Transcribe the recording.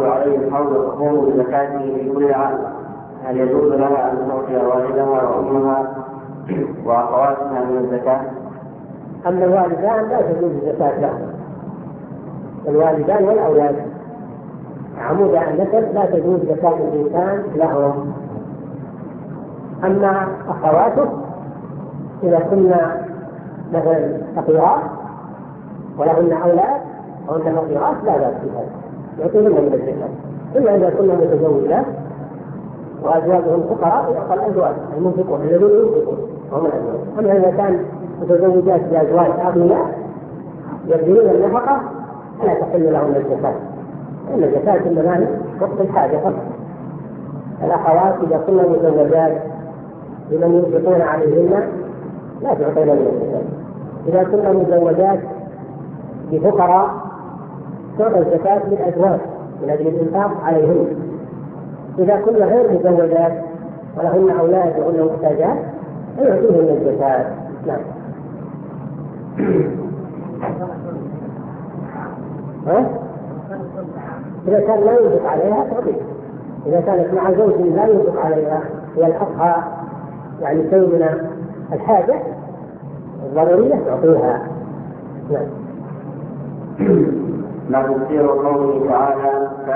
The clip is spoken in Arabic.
يحول عليه الحول حول زكاته في كل عام، هل يجوز لها أن تعطي والدها وأمها وأخواتها من الزكاة؟ أما الوالدان لا تجوز الزكاة لهم، الوالدان والأولاد عمود النسب لا تجوز زكاة الإنسان لهم. أما أخواته إذا كنا مثلا فقيرات ولهن أولاد وهن فقيرات لا بأس بهذا، يعطيهن من الزكاة، إلا إذا كنا متزوجات وأزواجهم فقراء يعطى الأزواج المنفقون الذين ينفقون وهم الأزواج. أما إذا كان متزوجات بأزواج أغنياء يبذلون النفقة فلا تحل لهم الزكاة، إن الزكاة إنما وقت الحاجة فقط. الأخوات إذا كنا متزوجات بمن ينفقون عليهن لا تعطين من الزكاة. إذا كنا متزوجات بفقراء تعطى الزكاة للأزواج من أجل الإنفاق عليهن. إذا كنا غير متزوجات ولهن أولاد وهن محتاجات فيعطيهن الزكاة. نعم. إذا كان لا ينفق عليها تعطيه، إذا كانت مع زوج لا ينفق عليها يلحقها يعني شيء من الحاجة الضرورية تعطيها. نعم. ما تفسير قوله تعالى